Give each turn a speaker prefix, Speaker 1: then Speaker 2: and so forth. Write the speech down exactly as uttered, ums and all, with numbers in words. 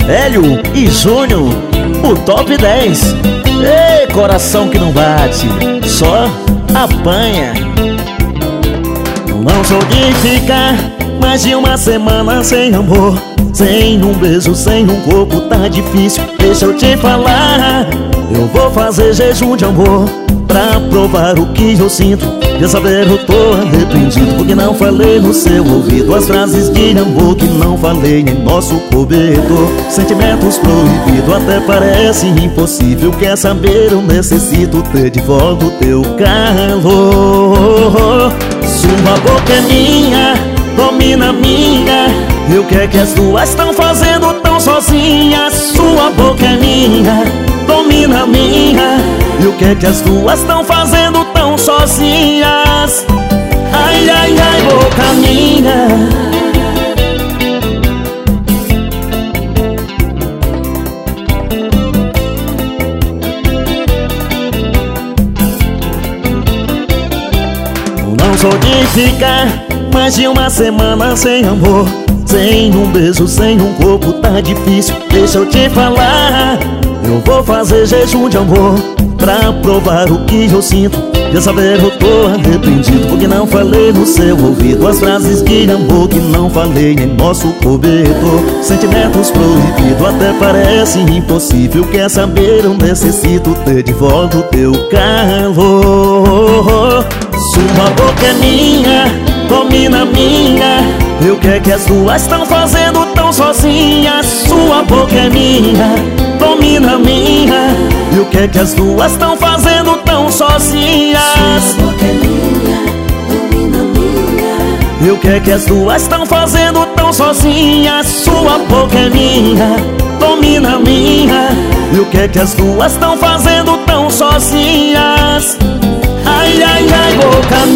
Speaker 1: Hélio e Júnior, o top dez. Ei, coração que não bate, só apanha. Não sou de ficar mais de uma semana sem amor, sem um beijo, sem um corpo, tá difícil. Deixa eu te falar, eu vou fazer jejum de amor pra provar o que eu sinto. Quer saber, eu tô arrependido porque não falei no seu ouvido as frases de amor que não falei em nosso cobertor. Sentimentos proibidos até parece impossível. Quer saber, eu necessito ter de volta o teu calor. Sua boca é minha, domina minha. E o que é que as duas estão fazendo tão sozinhas? Sua boca é minha, domina minha. E o que é que as duas estão fazendo tão sozinhas? Ai, ai, ai, boca minha. Não sou de ficar mais de uma semana sem amor, sem um beijo, sem um corpo, tá difícil. Deixa eu te falar, eu vou fazer jejum de amor pra provar o que eu sinto. Quer saber, eu tô arrependido porque não falei no seu ouvido as frases de amor que não falei em nosso cobertor. Sentimentos proibidos até parece impossível. Quer saber, eu necessito ter de volta o teu calor. Sua boca é minha, domina minha. E o que é que as duas estão fazendo tão sozinhas? Sua boca é minha, domina minha. E o que é que as duas estão fazendo tão sozinhas?
Speaker 2: Sua boca é minha, domina minha.
Speaker 1: E o que é que as duas estão fazendo tão sozinhas? Sua boca é minha, domina minha. E o que é que as duas estão fazendo tão sozinhas? Ai, ai, ai, boca minha.